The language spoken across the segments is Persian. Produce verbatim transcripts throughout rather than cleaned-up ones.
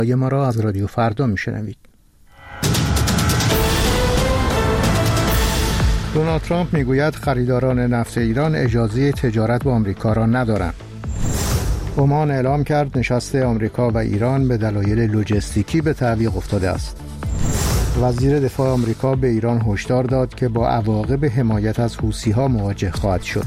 ما را از رادیو فردا میشنوید. دونالد ترامپ میگوید خریداران نفت ایران اجازه تجارت با آمریکا را ندارند. عمان اعلام کرد نشست آمریکا و ایران به دلایل لوجستیکی به تعویق افتاده است. وزیر دفاع آمریکا به ایران هشدار داد که با عواقب حمایت از حوثی‌ها مواجه خواهد شد.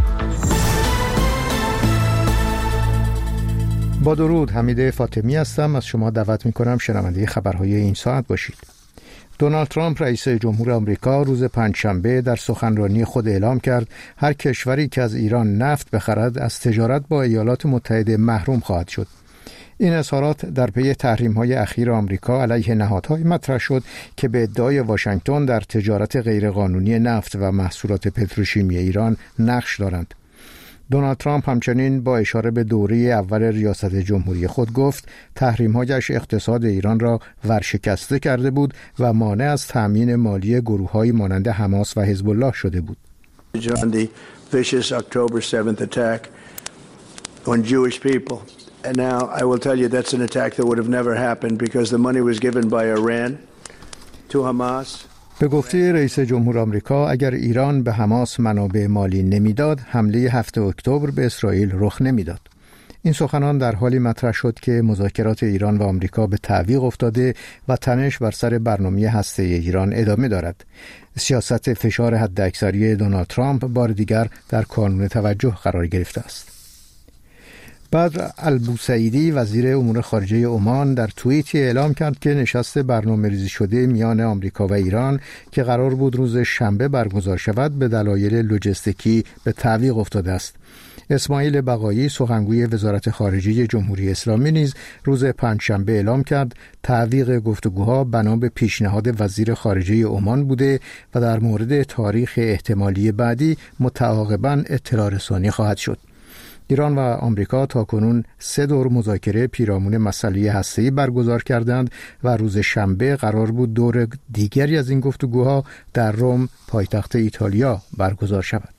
با درود، حمید فاطمی هستم. از شما دعوت می‌کنم شنونده خبرهای این ساعت باشید. دونالد ترامپ رئیس جمهور آمریکا روز پنجشنبه در سخنرانی خود اعلام کرد هر کشوری که از ایران نفت بخرد از تجارت با ایالات متحده محروم خواهد شد. این اظهارات در پی تحریم‌های اخیر آمریکا علیه نهادهای مطرح شد که به ادعای واشنگتن در تجارت غیرقانونی نفت و محصولات پتروشیمی ایران نقش دارند. دونالد ترامپ همچنین با اشاره به دوره اول ریاست جمهوری خود گفت تحریم‌هایش اقتصاد ایران را ورشکسته کرده بود و مانع از تأمین مالی گروه‌هایی مانند حماس و حزب الله شده بود. On the vicious October seventh attack on Jewish people. And now I will tell you that's an attack that would have never happened because the money was given by Iran to Hamas. به گفته رئیس جمهور آمریکا اگر ایران به حماس منابع مالی نمیداد حمله هفتم اکتبر به اسرائیل رخ نمیداد. این سخنان در حالی مطرح شد که مذاکرات ایران و آمریکا به تعویق افتاده و تنش بر سر برنامه هسته‌ای ایران ادامه دارد. سیاست فشار حداکثری دونالد ترامپ بار دیگر در کانون توجه قرار گرفته است. بدر البوسعیدی وزیر امور خارجه عمان در توییتی اعلام کرد که نشست برنامه‌ریزی شده میان آمریکا و ایران که قرار بود روز شنبه برگزار شود به دلایل لوجستیکی به تعویق افتاده است. اسماعیل بقایی سخنگوی وزارت خارجه جمهوری اسلامی نیز روز پنجشنبه اعلام کرد تعویق گفتگوها بنا به پیشنهاد وزیر خارجه عمان بوده و در مورد تاریخ احتمالی بعدی متعاقباً اطلاع رسانی خواهد شد. ایران و آمریکا تاکنون سه دور مذاکره پیرامون مسئله هسته‌ای برگزار کردند و روز شنبه قرار بود دور دیگری از این گفتگوها در روم پایتخت ایتالیا برگزار شود.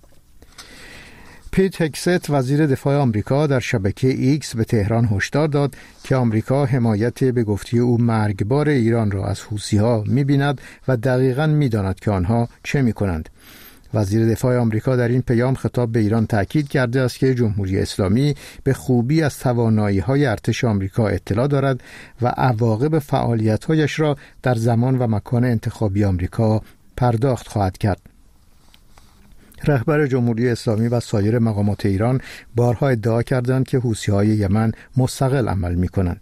پیت هگست وزیر دفاع آمریکا در شبکه ایکس به تهران هشدار داد که آمریکا حمایت به گفته او مرگبار ایران را از حوثی‌ها می‌بیند و دقیقاً می‌داند که آنها چه می‌کنند. وزیر دفاع آمریکا در این پیام خطاب به ایران تاکید کرده است که جمهوری اسلامی به خوبی از توانایی‌های ارتش آمریکا اطلاع دارد و عواقب فعالیت‌هایش را در زمان و مکان انتخابی آمریکا پرداخت خواهد کرد. رهبر جمهوری اسلامی و سایر مقامات ایران بارها ادعا کردند که حوثی‌های یمن مستقل عمل می‌کنند.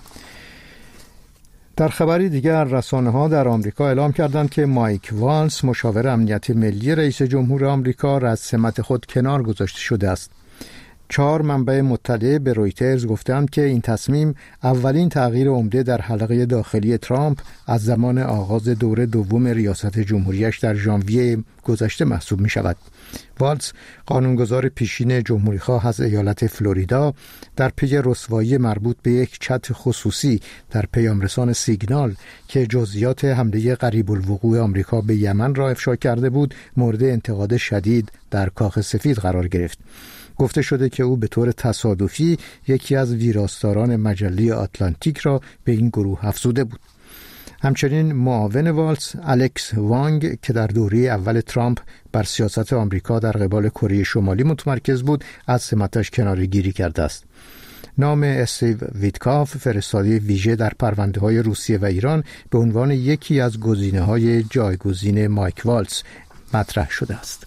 در خبری دیگر رسانه‌ها در آمریکا اعلام کردند که مایک والز مشاور امنیت ملی رئیس جمهور آمریکا را از سمت خود کنار گذاشته شده است. چهار منبع مطلع به رویترز گفتند که این تصمیم اولین تغییر عمده در حلقه داخلی ترامپ از زمان آغاز دوره دوم ریاست جمهوریش در ژانویه گذشته محسوب می شود. والز قانونگذار پیشین جمهوری‌خواه از ایالت فلوریدا در پی رسوایی مربوط به یک چت خصوصی در پیامرسان سیگنال که جزئیات حمله قریب الوقوع آمریکا به یمن را افشا کرده بود مورد انتقاد شدید در کاخ سفید قرار گرفت. گفته شده که او به طور تصادفی یکی از ویراستاران مجله آتلانتیک را به این گروه افزوده بود. همچنین معاون والز الکس وانگ که در دوره اول ترامپ بر سیاست آمریکا در قبال کره شمالی متمرکز بود از سمتش کناره‌گیری کرده است. نام استیو ویتکاف فرستاده ویژه در پرونده‌های روسیه و ایران به عنوان یکی از گزینه‌های جایگزین مایک والز مطرح شده است.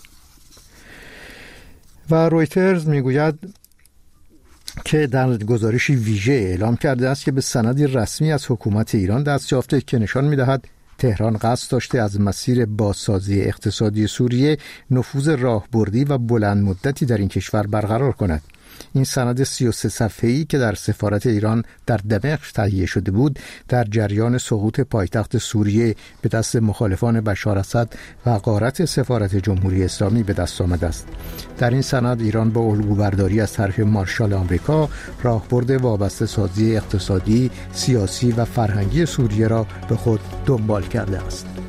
و رویترز میگوید که در گزارشی ویژه اعلام کرده است که به سندی رسمی از حکومت ایران دست یافته که نشان می‌دهد تهران قصد داشته از مسیر بازسازی اقتصادی سوریه نفوذ راهبردی و بلند مدتی در این کشور برقرار کند. این سند سی و سه صفحه‌ای که در سفارت ایران در دمشق تهیه شده بود در جریان سقوط پایتخت سوریه به دست مخالفان بشار اسد و غارت سفارت جمهوری اسلامی به دست آمده است. در این سند ایران با الگوبرداری از طرح مارشال آمریکا راهبرد وابسته سازی اقتصادی، سیاسی و فرهنگی سوریه را به خود دنبال کرده است.